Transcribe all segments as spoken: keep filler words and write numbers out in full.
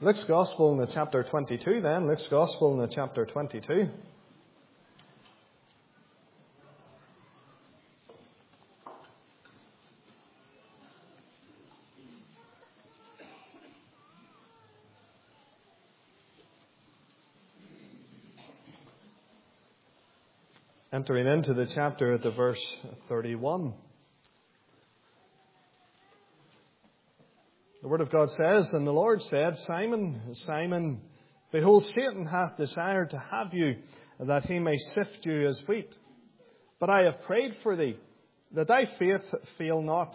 Luke's Gospel in the chapter twenty-two then. Luke's Gospel in the chapter twenty-two. Entering into the chapter at the verse thirty-one. The Word of God says, "And the Lord said, Simon, Simon, behold, Satan hath desired to have you, that he may sift you as wheat. But I have prayed for thee, that thy faith fail not.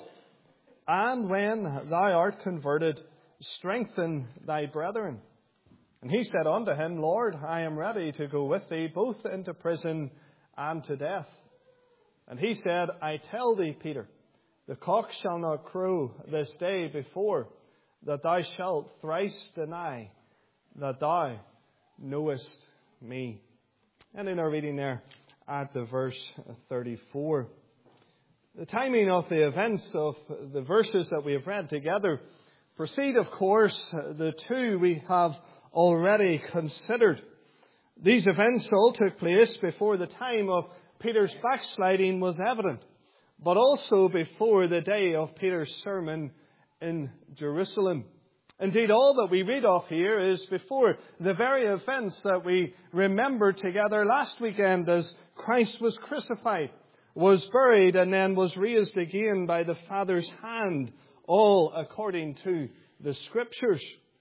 And when thou art converted, strengthen thy brethren." And he said unto him, "Lord, I am ready to go with thee, both into prison and to death." And he said, "I tell thee, Peter, the cock shall not crow this day before that thou shalt thrice deny that thou knowest me." And in our reading there at the verse thirty-four. The timing of the events of the verses that we have read together precede, of course, the two we have already considered. These events all took place before the time of Peter's backsliding was evident, but also before the day of Peter's sermon in Jerusalem. Indeed, all that we read of here is before the very events that we remembered together last weekend as Christ was crucified, was buried, and then was raised again by the Father's hand, all according to the Scriptures.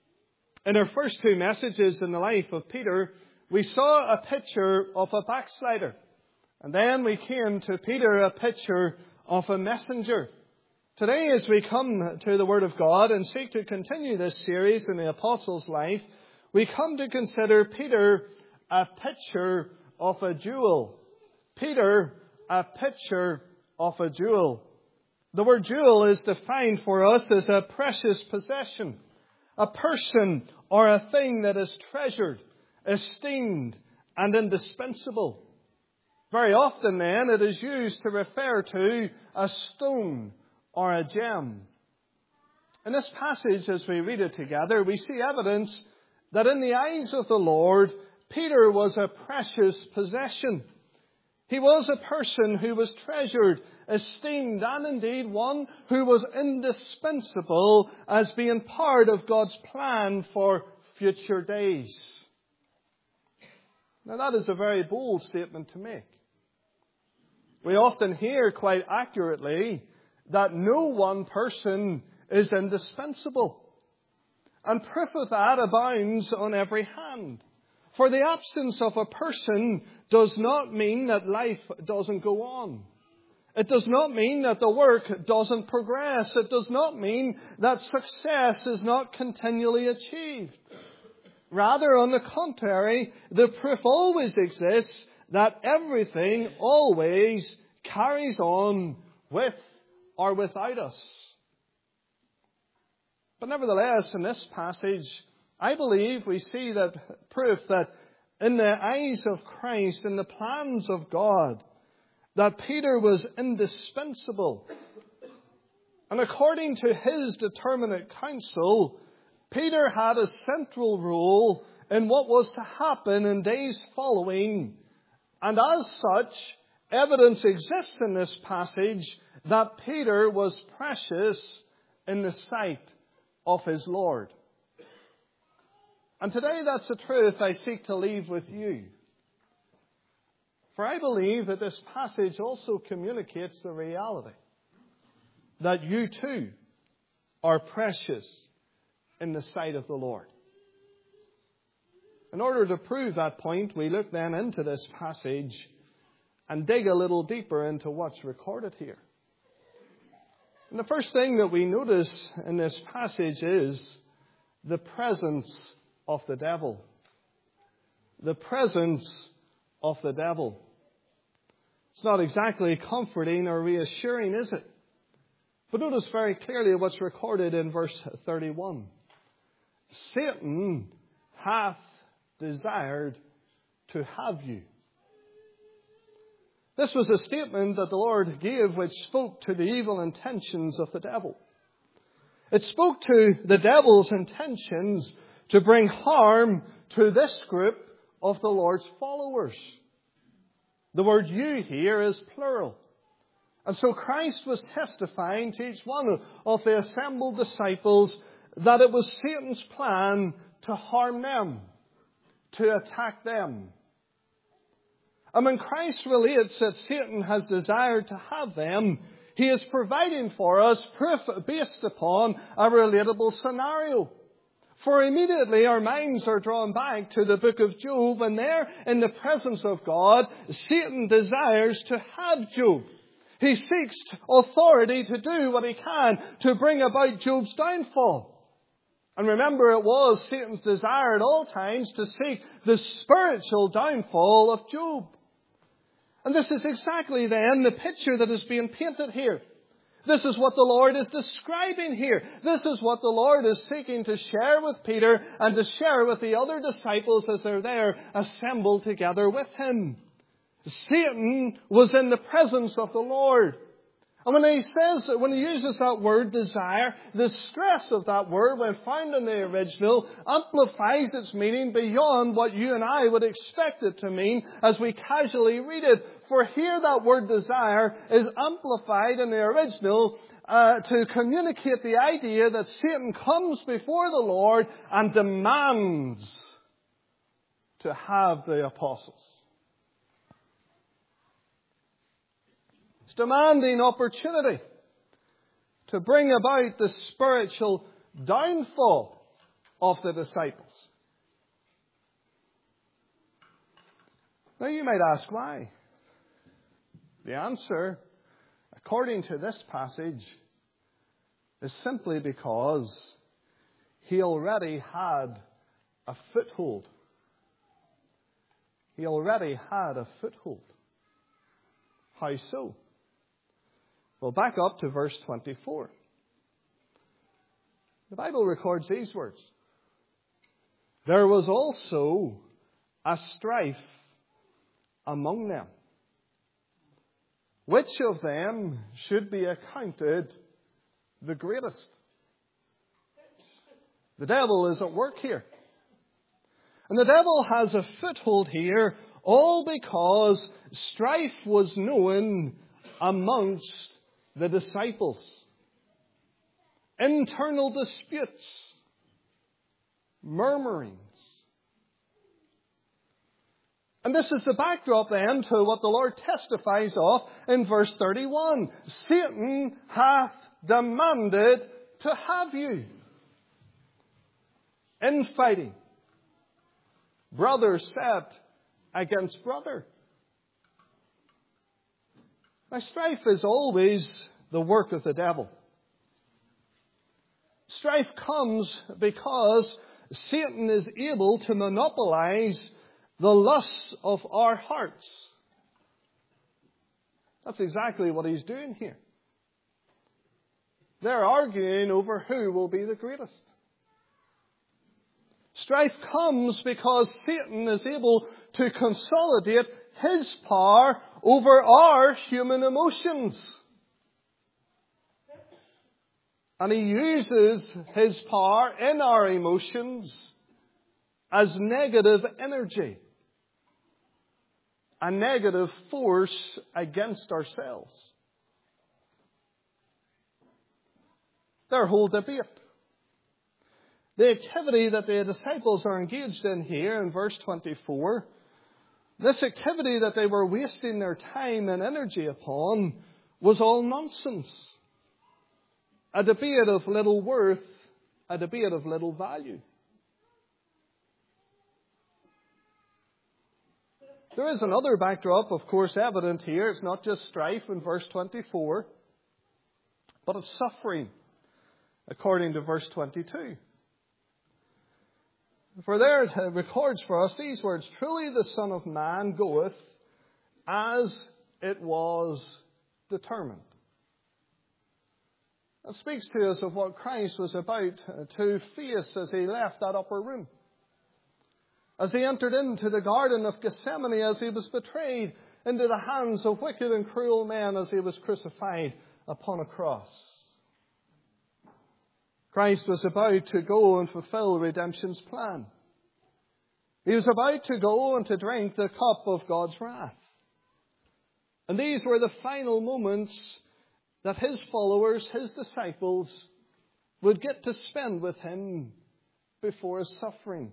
In our first two messages in the life of Peter, we saw a picture of a backslider. And then we came to Peter, a picture of a messenger. Today, as we come to the Word of God and seek to continue this series in the Apostles' life, we come to consider Peter a picture of a jewel. Peter, a picture of a jewel. The word jewel is defined for us as a precious possession, a person or a thing that is treasured, esteemed, and indispensable. Very often then it is used to refer to a stone or a gem. In this passage, as we read it together, we see evidence that in the eyes of the Lord, Peter was a precious possession. He was a person who was treasured, esteemed, and indeed one who was indispensable as being part of God's plan for future days. Now that is a very bold statement to make. We often hear quite accurately that no one person is indispensable. And proof of that abounds on every hand. For the absence of a person does not mean that life doesn't go on. It does not mean that the work doesn't progress. It does not mean that success is not continually achieved. Rather, on the contrary, the proof always exists that everything always carries on with or without us. But nevertheless, in this passage, I believe we see that proof that in the eyes of Christ, in the plans of God, that Peter was indispensable. And according to his determinate counsel, Peter had a central role in what was to happen in days following. And as such, evidence exists in this passage that Peter was precious in the sight of his Lord. And today that's the truth I seek to leave with you. For I believe that this passage also communicates the reality that you too are precious in the sight of the Lord. In order to prove that point, we look then into this passage and dig a little deeper into what's recorded here. And the first thing that we notice in this passage is the presence of the devil. The presence of the devil. It's not exactly comforting or reassuring, is it? But notice very clearly what's recorded in verse thirty-one. Satan hath desired to have you. This was a statement that the Lord gave which spoke to the evil intentions of the devil. It spoke to the devil's intentions to bring harm to this group of the Lord's followers. The word you here is plural. And so Christ was testifying to each one of the assembled disciples that it was Satan's plan to harm them, to attack them. And when Christ relates that Satan has desired to have them, he is providing for us proof based upon a relatable scenario. For immediately our minds are drawn back to the book of Job, and there, in the presence of God, Satan desires to have Job. He seeks authority to do what he can to bring about Job's downfall. And remember, it was Satan's desire at all times to seek the spiritual downfall of Job. And this is exactly then the picture that is being painted here. This is what the Lord is describing here. This is what the Lord is seeking to share with Peter and to share with the other disciples as they're there assembled together with him. Satan was in the presence of the Lord. And when he says, when he uses that word desire, the stress of that word when found in the original amplifies its meaning beyond what you and I would expect it to mean as we casually read it. For here that word desire is amplified in the original uh, to communicate the idea that Satan comes before the Lord and demands to have the apostles. Demanding opportunity to bring about the spiritual downfall of the disciples. Now you might ask why. The answer, according to this passage, is simply because he already had a foothold. He already had a foothold. How so? Well, back up to verse twenty-four. The Bible records these words. There was also a strife among them. Which of them should be accounted the greatest? The devil is at work here. And the devil has a foothold here all because strife was known amongst the disciples. Internal disputes. Murmurings. And this is the backdrop then to what the Lord testifies of in verse thirty-one. Satan hath demanded to have you. Infighting. Brother set against brother. Now, strife is always the work of the devil. Strife comes because Satan is able to monopolize the lusts of our hearts. That's exactly what he's doing here. They're arguing over who will be the greatest. Strife comes because Satan is able to consolidate his power over our human emotions. And he uses his power in our emotions as negative energy. A negative force against ourselves. Their whole debate. The activity that the disciples are engaged in here in verse twenty-four, this activity that they were wasting their time and energy upon was all nonsense. A debate of little worth, a debate of little value. There is another backdrop, of course, evident here. It's not just strife in verse twenty-four, but it's suffering, according to verse twenty-two. For there it records for us these words, truly the Son of Man goeth as it was determined. That speaks to us of what Christ was about to face as he left that upper room. As he entered into the Garden of Gethsemane, as he was betrayed into the hands of wicked and cruel men as he was crucified upon a cross. Christ was about to go and fulfill redemption's plan. He was about to go and to drink the cup of God's wrath. And these were the final moments that his followers, his disciples, would get to spend with him before his suffering.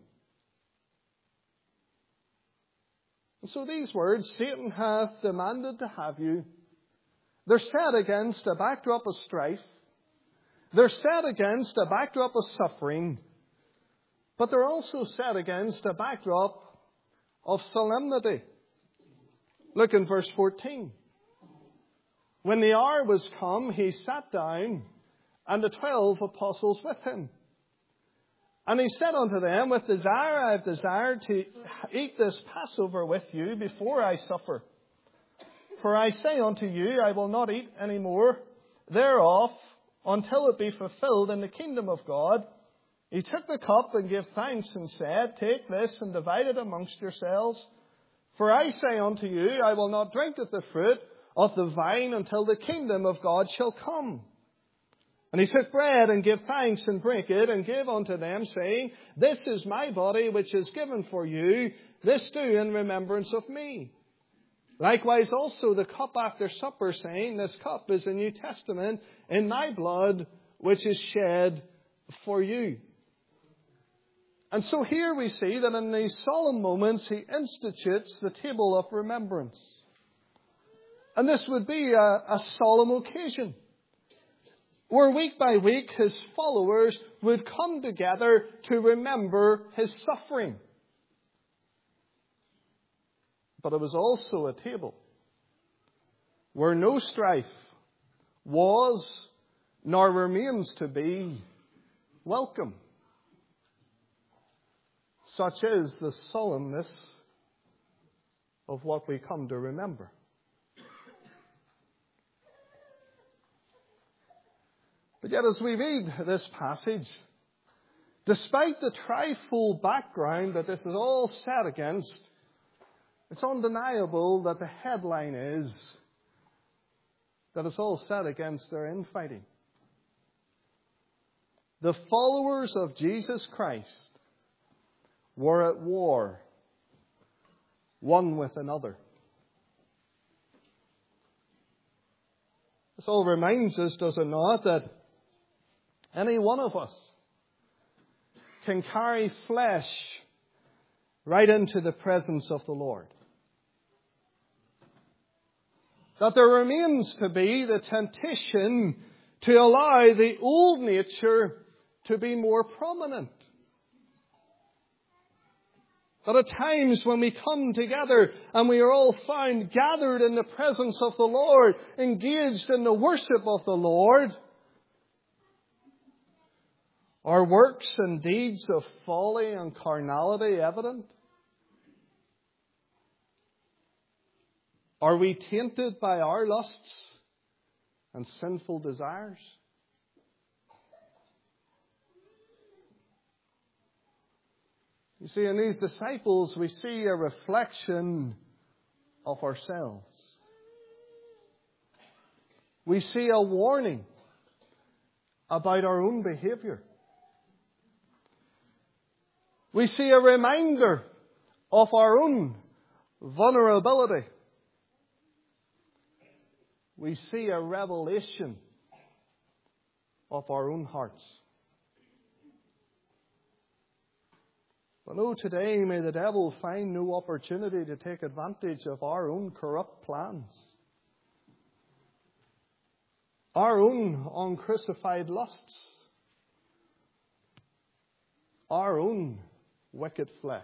And so these words, Satan hath demanded to have you, they're set against a backdrop of strife. They're set against a backdrop of suffering. But they're also set against a backdrop of solemnity. Look in verse fourteen. When the hour was come, he sat down, and the twelve apostles with him. And he said unto them, With desire I have desired to eat this Passover with you before I suffer. For I say unto you, I will not eat any more thereof until it be fulfilled in the kingdom of God. He took the cup and gave thanks and said, Take this and divide it amongst yourselves. For I say unto you, I will not drink of the fruit of the vine until the kingdom of God shall come. And he took bread and gave thanks and brake it and gave unto them, saying, This is my body which is given for you. This do in remembrance of me. Likewise also the cup after supper, saying, This cup is the New Testament in my blood, which is shed for you. And so here we see that in these solemn moments he institutes the table of remembrance. And this would be a, a solemn occasion, where week by week his followers would come together to remember his suffering. But it was also a table where no strife was nor remains to be welcome. Such is the solemnness of what we come to remember. But yet as we read this passage, despite the trifold background that this is all set against, it's undeniable that the headline is that it's all set against their infighting. The followers of Jesus Christ were at war, one with another. This all reminds us, does it not, that any one of us can carry flesh right into the presence of the Lord. That there remains to be the temptation to allow the old nature to be more prominent. That at times when we come together and we are all found gathered in the presence of the Lord, engaged in the worship of the Lord, are works and deeds of folly and carnality evident? Are we tainted by our lusts and sinful desires? You see, in these disciples, we see a reflection of ourselves. We see a warning about our own behavior. We see a reminder of our own vulnerability. We see a revelation of our own hearts. But oh, today may the devil find no opportunity to take advantage of our own corrupt plans, our own uncrucified lusts, our own wicked flesh.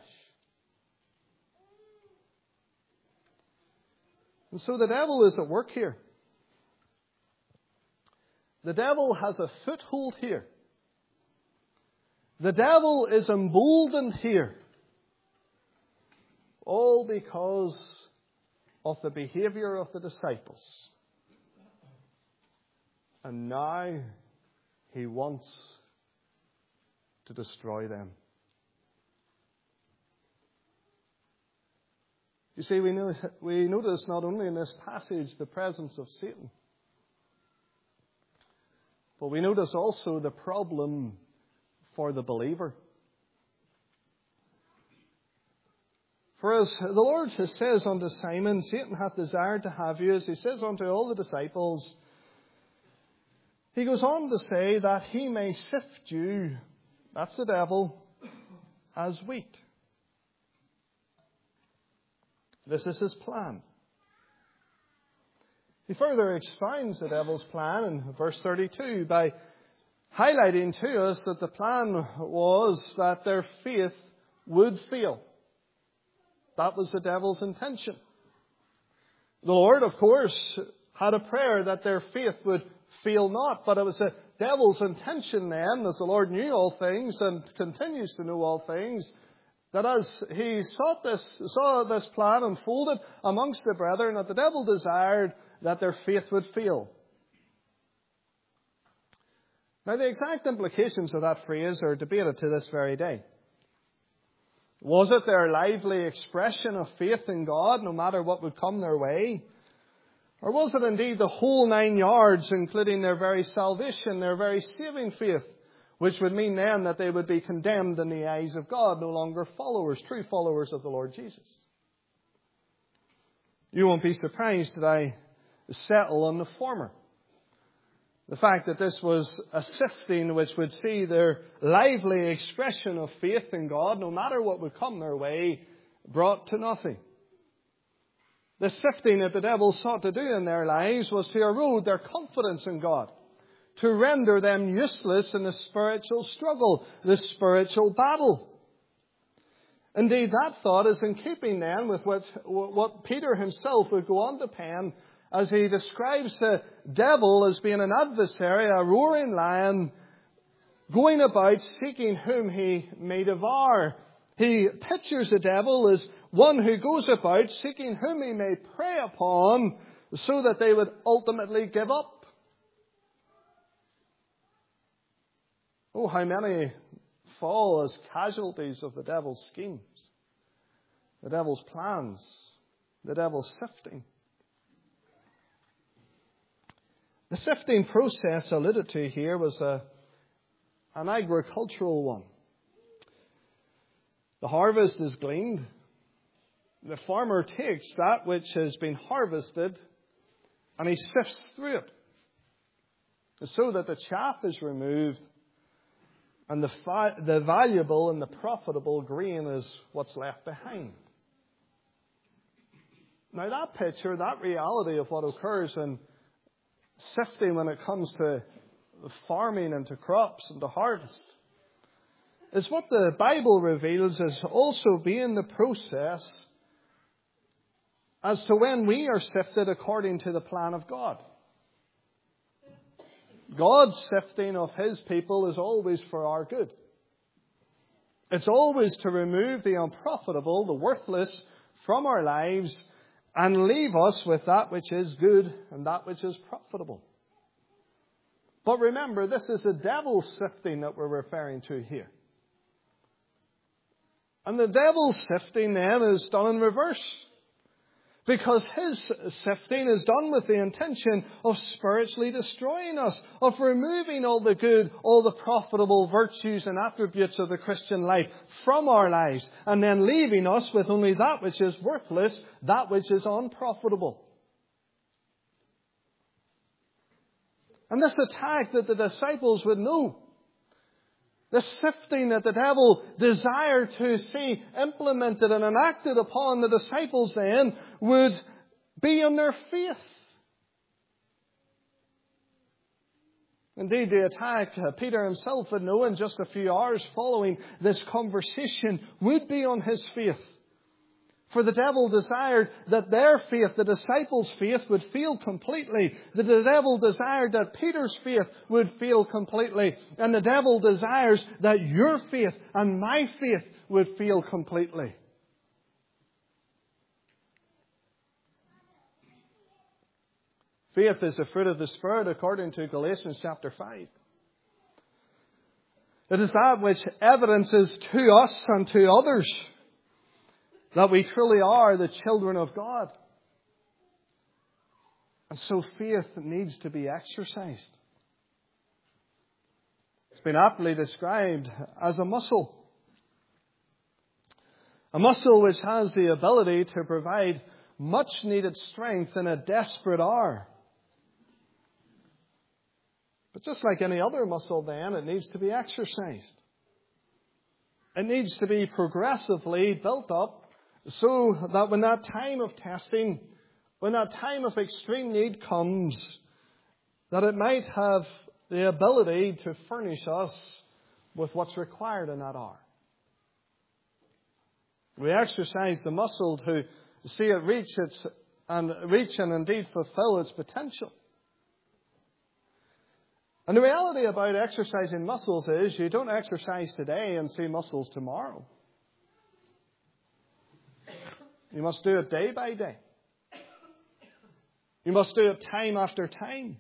And so the devil is at work here. The devil has a foothold here. The devil is emboldened here. All because of the behavior of the disciples. And now he wants to destroy them. You see, we, know, we notice not only in this passage the presence of Satan, But we notice also the problem for the believer. For as the Lord says unto Simon, Satan hath desired to have you, as he says unto all the disciples, he goes on to say that he may sift you, that's the devil, as wheat. This is his plan. He further expounds the devil's plan in verse thirty-two by highlighting to us that the plan was that their faith would fail. That was the devil's intention. The Lord, of course, had a prayer that their faith would fail not, but it was the devil's intention then, as the Lord knew all things and continues to know all things, that as he sought this, saw this plan unfolded amongst the brethren, that the devil desired that their faith would fail. Now, the exact implications of that phrase are debated to this very day. Was it their lively expression of faith in God, no matter what would come their way? Or was it indeed the whole nine yards, including their very salvation, their very saving faith, which would mean then that they would be condemned in the eyes of God, no longer followers, true followers of the Lord Jesus? You won't be surprised that I settle on the former. The fact that this was a sifting which would see their lively expression of faith in God, no matter what would come their way, brought to nothing. The sifting that the devil sought to do in their lives was to erode their confidence in God, to render them useless in the spiritual struggle, the spiritual battle. Indeed, that thought is in keeping then with what, what Peter himself would go on to pen as he describes the devil as being an adversary, a roaring lion, going about seeking whom he may devour. He pictures the devil as one who goes about seeking whom he may prey upon so that they would ultimately give up. Oh, how many fall as casualties of the devil's schemes, the devil's plans, the devil's sifting. The sifting process alluded to here was a, an agricultural one. The harvest is gleaned. The farmer takes that which has been harvested and he sifts through it so that the chaff is removed and the, fi- the valuable and the profitable grain is what's left behind. Now that picture, that reality of what occurs in sifting when it comes to farming and to crops and to harvest is what the Bible reveals as also being the process as to when we are sifted according to the plan of God. God's sifting of His people is always for our good. It's always to remove the unprofitable, the worthless from our lives and leave us with that which is good and that which is profitable. But remember, this is the devil's sifting that we're referring to here. And the devil's sifting then is done in reverse. Because his sifting is done with the intention of spiritually destroying us, of removing all the good, all the profitable virtues and attributes of the Christian life from our lives, and then leaving us with only that which is worthless, that which is unprofitable. And this attack that the disciples would know, the sifting that the devil desired to see implemented and enacted upon the disciples then would be on their faith. Indeed, the attack, uh, Peter himself would know in just a few hours following this conversation, would be on his faith. For the devil desired that their faith, the disciples' faith, would fail completely. The devil desired that Peter's faith would fail completely. And the devil desires that your faith and my faith would fail completely. Faith is the fruit of the Spirit according to Galatians chapter five. It is that which evidences to us and to others that we truly are the children of God. And so faith needs to be exercised. It's been aptly described as a muscle. A muscle which has the ability to provide much needed strength in a desperate hour. But just like any other muscle then, it needs to be exercised. It needs to be progressively built up so that when that time of testing, when that time of extreme need comes, that it might have the ability to furnish us with what's required in that hour. We exercise the muscle to see it reach its and reach and indeed fulfill its potential. And the reality about exercising muscles is you don't exercise today and see muscles tomorrow. You must do it day by day. You must do it time after time.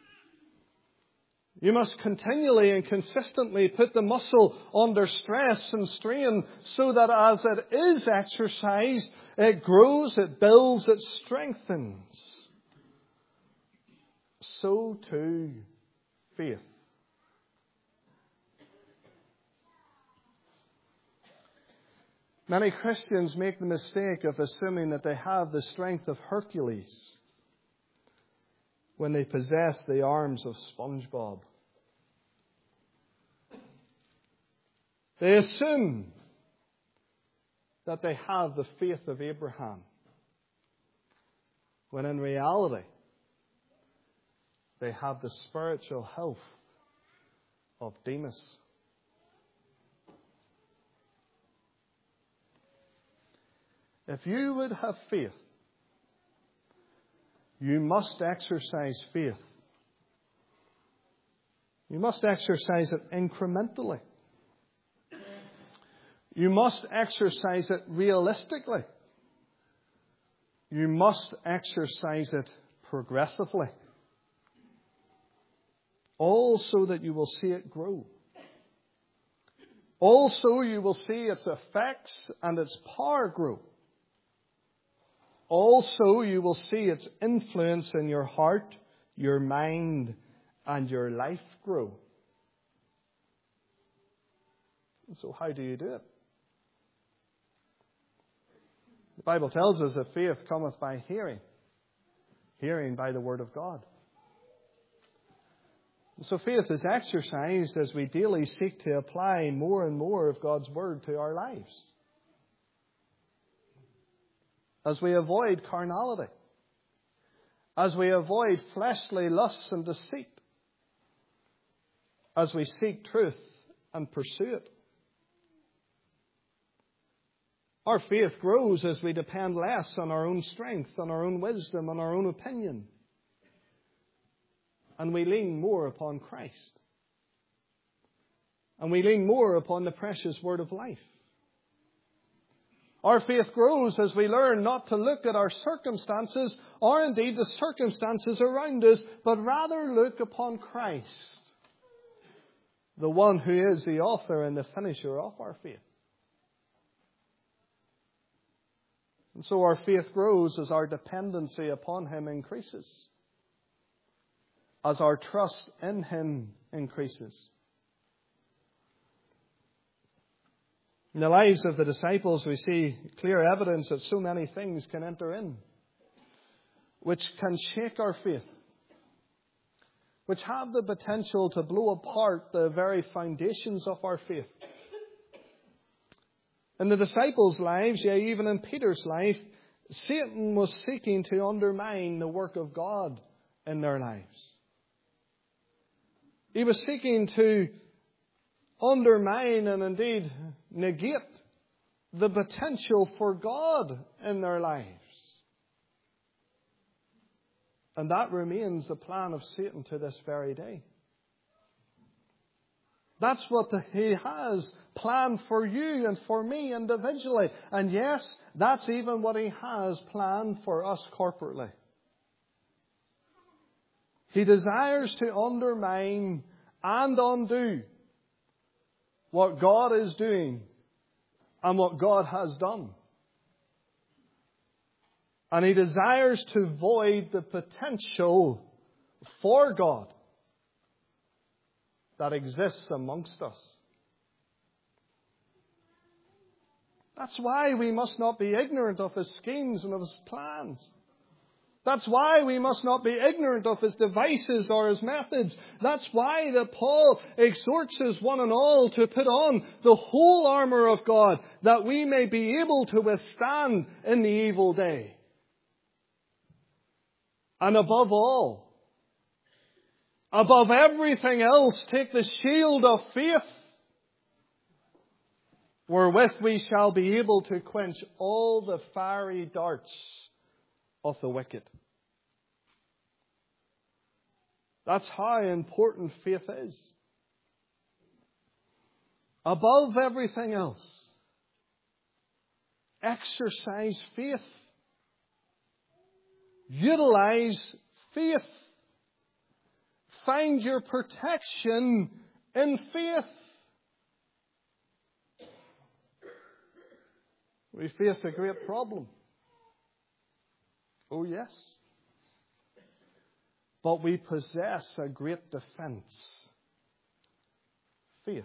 You must continually and consistently put the muscle under stress and strain so that as it is exercised, it grows, it builds, it strengthens. So too, faith. Many Christians make the mistake of assuming that they have the strength of Hercules when they possess the arms of SpongeBob. They assume that they have the faith of Abraham, when in reality they have the spiritual health of Demas. If you would have faith, you must exercise faith. You must exercise it incrementally. You must exercise it realistically. You must exercise it progressively. All so that you will see it grow. Also, you will see its effects and its power grow. Also, you will see its influence in your heart, your mind, and your life grow. And so how do you do it? The Bible tells us that faith cometh by hearing, hearing by the Word of God. And so faith is exercised as we daily seek to apply more and more of God's Word to our lives. As we avoid carnality. As we avoid fleshly lusts and deceit. As we seek truth and pursue it. Our faith grows as we depend less on our own strength, on our own wisdom, on our own opinion. And we lean more upon Christ. And we lean more upon the precious Word of life. Our faith grows as we learn not to look at our circumstances or indeed the circumstances around us, but rather look upon Christ, the one who is the author and the finisher of our faith. And so our faith grows as our dependency upon Him increases, as our trust in Him increases. In the lives of the disciples, we see clear evidence that so many things can enter in, which can shake our faith, which have the potential to blow apart the very foundations of our faith. In the disciples' lives, yeah, even in Peter's life, Satan was seeking to undermine the work of God in their lives. He was seeking to undermine and indeed negate the potential for God in their lives. And that remains the plan of Satan to this very day. That's what the, he has planned for you and for me individually. And yes, that's even what he has planned for us corporately. He desires to undermine and undo what God is doing and what God has done. And he desires to void the potential for God that exists amongst us. That's why we must not be ignorant of His schemes and of His plans. That's why we must not be ignorant of His devices or His methods. That's why that Paul exhorts us one and all to put on the whole armour of God, that we may be able to withstand in the evil day. And above all, above everything else, take the shield of faith, wherewith we shall be able to quench all the fiery darts of the wicked. That's how important faith is. Above everything else, exercise faith. Utilize faith. Find your protection in faith. We face a great problem. Oh, yes. But we possess a great defense. Faith.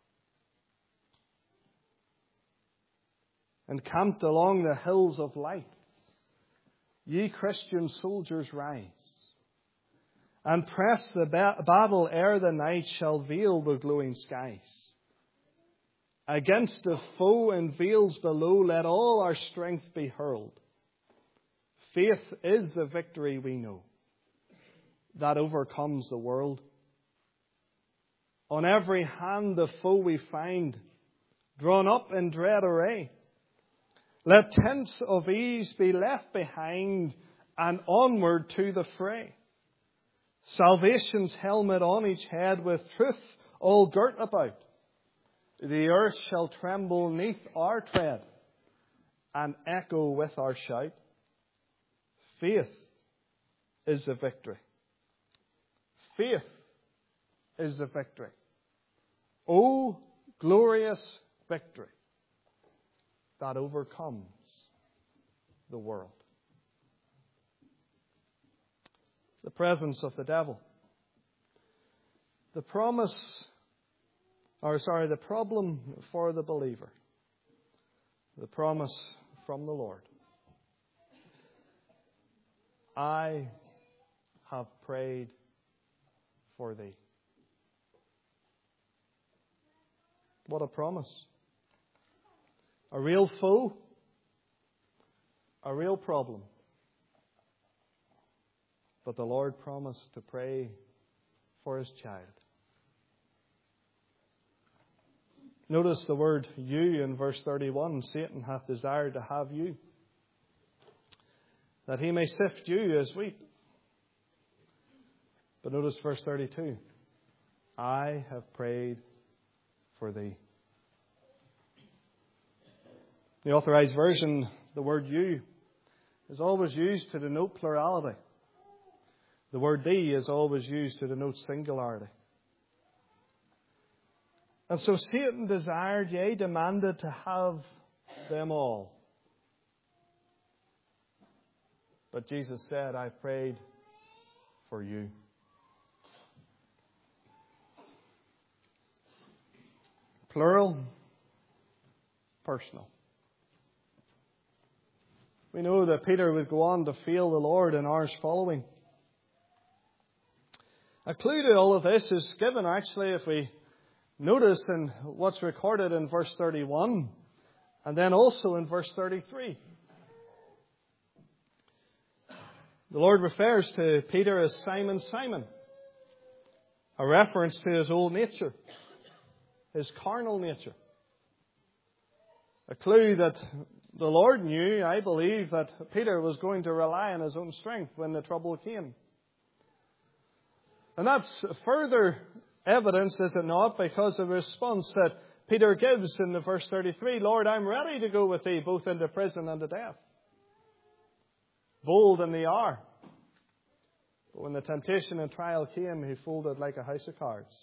Encamped along the hills of life, ye Christian soldiers rise, and press the ba- battle ere the night shall veil the glowing skies. Against the foe in veils below, let all our strength be hurled. Faith is the victory we know that overcomes the world. On every hand the foe we find, drawn up in dread array. Let tents of ease be left behind, and onward to the fray. Salvation's helmet on each head, with truth all girt about. The earth shall tremble neath our tread, and echo with our shout. Faith is the victory. Faith is the victory. Oh, glorious victory that overcomes the world. The presence of the devil. The promise, or sorry, the problem for the believer. The promise from the Lord. I have prayed for thee. What a promise. A real foe. A real problem. But the Lord promised to pray for His child. Notice the word you in verse thirty-one. Satan hath desired to have you, that he may sift you as wheat. But notice verse thirty-two. I have prayed for thee. The Authorized Version, the word you is always used to denote plurality. The word thee is always used to denote singularity. And so Satan desired, yea, demanded to have them all. But Jesus said, I prayed for you. Plural, personal. We know that Peter would go on to fail the Lord in hours following. A clue to all of this is given, actually, if we notice in what's recorded in verse thirty-one and then also in verse thirty-three. The Lord refers to Peter as Simon, Simon, a reference to his old nature, his carnal nature. A clue that the Lord knew, I believe, that Peter was going to rely on his own strength when the trouble came. And that's further evidence, is it not, because of the response that Peter gives in the verse thirty-three. Lord, I'm ready to go with thee, both into prison and to death. Bold in the hour. But when the temptation and trial came, he folded like a house of cards.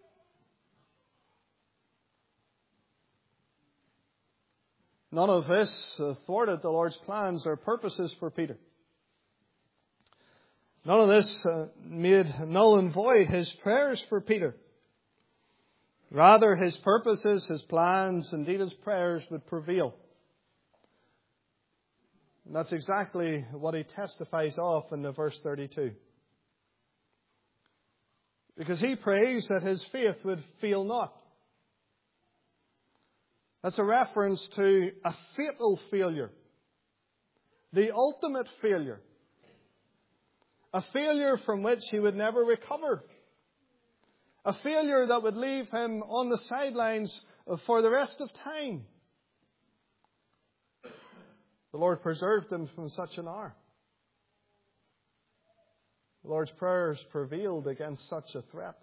None of this thwarted the Lord's plans or purposes for Peter. None of this uh, made null and void his prayers for Peter. Rather, his purposes, his plans, indeed his prayers would prevail. And that's exactly what he testifies of in the verse thirty-two. Because he prays that his faith would fail not. That's a reference to a fatal failure. The ultimate failure. A failure from which he would never recover. A failure that would leave him on the sidelines for the rest of time. The Lord preserved him from such an hour. The Lord's prayers prevailed against such a threat.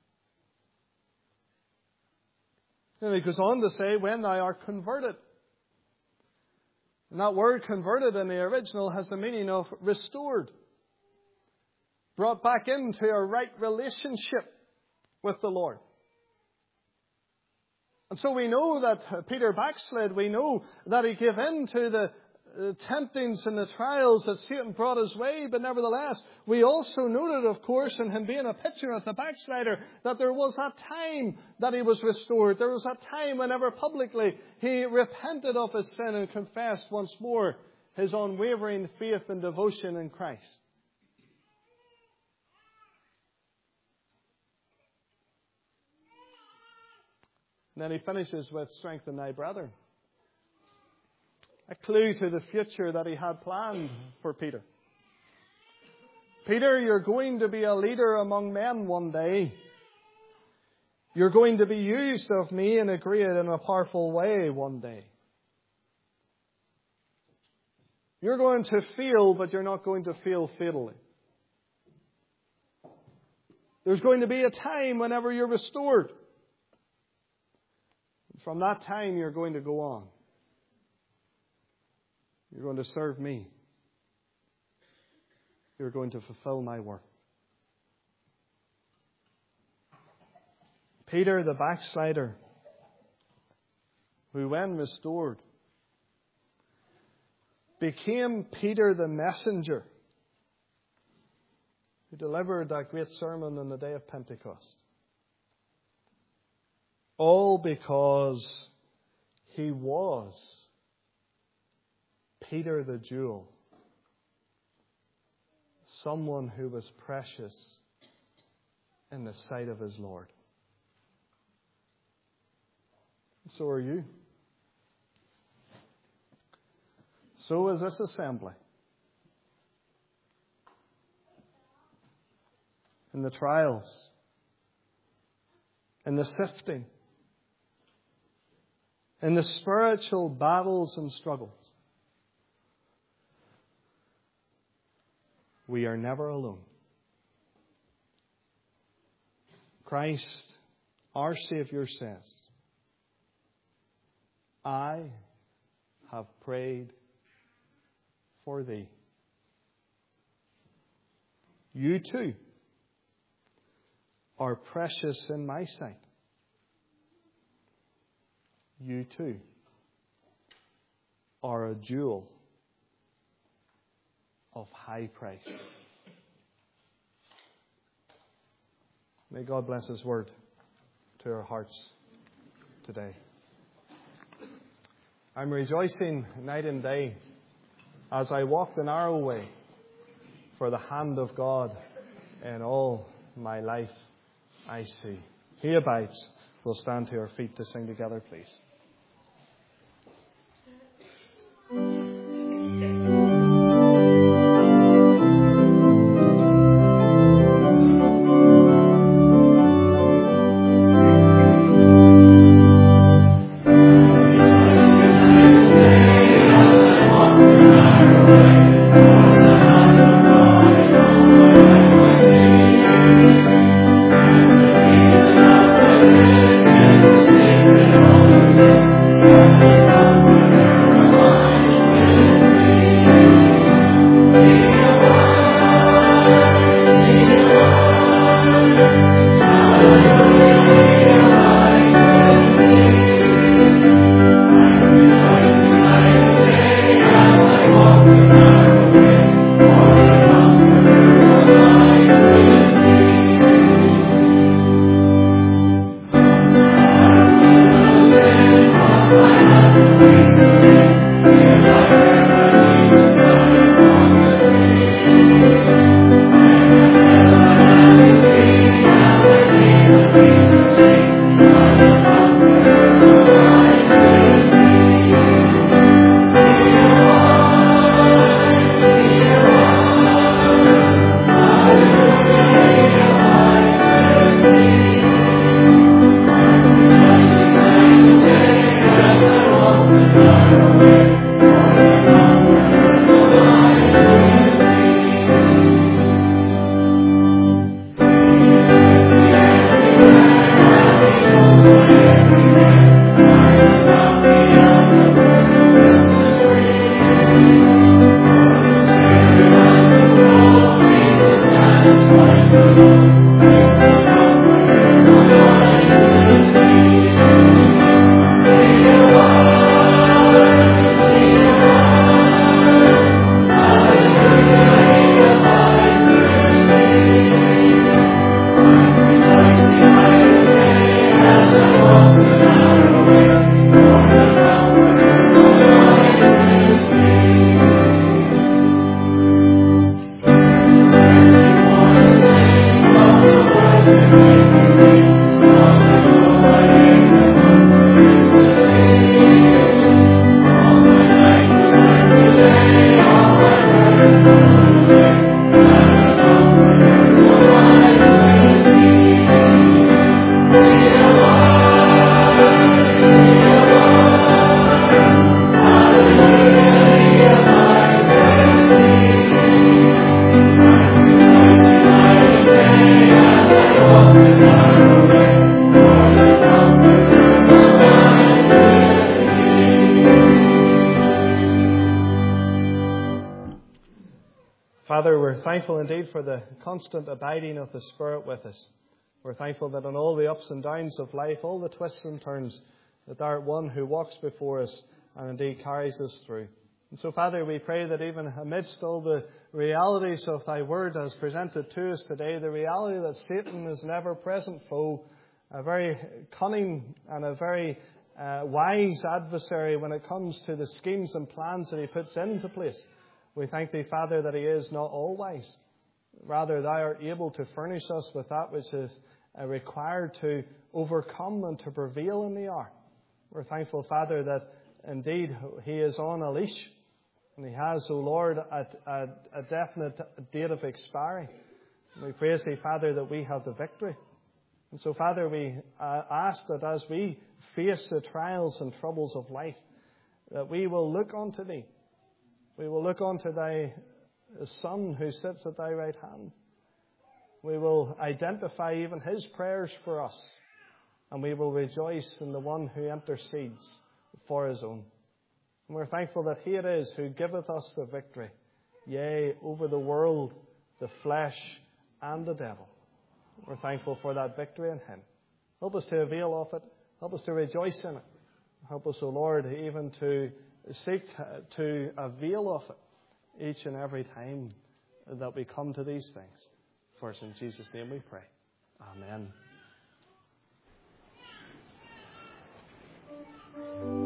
And he goes on to say, when thou art converted. And that word converted in the original has the meaning of restored. Brought back into a right relationship with the Lord. And so we know that Peter backslid. We know that he gave in to the temptings and the trials that Satan brought his way. But nevertheless, we also noted, of course, in him being a picture of the backslider, that there was that time that he was restored. There was that time whenever publicly he repented of his sin and confessed once more his unwavering faith and devotion in Christ. And then he finishes with strengthen thy brethren. A clue to the future that he had planned for Peter. Peter, you're going to be a leader among men one day. You're going to be used of me in a great and a powerful way one day. You're going to fail, but you're not going to fail fatally. There's going to be a time whenever you're restored. From that time, you're going to go on. You're going to serve me. You're going to fulfill my work. Peter, the backslider, who when restored, became Peter the messenger, who delivered that great sermon on the day of Pentecost. All because he was Peter the jewel. Someone who was precious in the sight of his Lord. So are you. So is this assembly. In the trials, in the sifting, in the spiritual battles and struggles, we are never alone. Christ, our Savior, says, I have prayed for thee. You too are precious in my sight. You too are a jewel of high price. May God bless His word to our hearts today. I'm rejoicing night and day as I walk the narrow way, for the hand of God in all my life I see. He abides. We'll stand to our feet to sing together, please. Thank you. Father, we're thankful indeed for the constant abiding of the Spirit with us. We're thankful that in all the ups and downs of life, all the twists and turns, that thou art one who walks before us and indeed carries us through. And so, Father, we pray that even amidst all the realities of thy word as presented to us today, the reality that Satan is an ever-present foe, a very cunning and a very uh, wise adversary when it comes to the schemes and plans that he puts into place. We thank thee, Father, that he is not all wise. Rather, thou art able to furnish us with that which is uh, required to overcome and to prevail in the hour. We're thankful, Father, that indeed he is on a leash. And he has, O Lord, a, a, a definite date of expiry. And we praise thee, Father, that we have the victory. And so, Father, we uh, ask that as we face the trials and troubles of life, that we will look unto thee. We will look unto thy Son who sits at thy right hand. We will identify even his prayers for us. And we will rejoice in the one who intercedes for his own. And we're thankful that he it is who giveth us the victory, yea, over the world, the flesh, and the devil. We're thankful for that victory in him. Help us to avail of it. Help us to rejoice in it. Help us, O Lord, even to seek to avail of it each and every time that we come to these things. For us in Jesus' name we pray. Amen.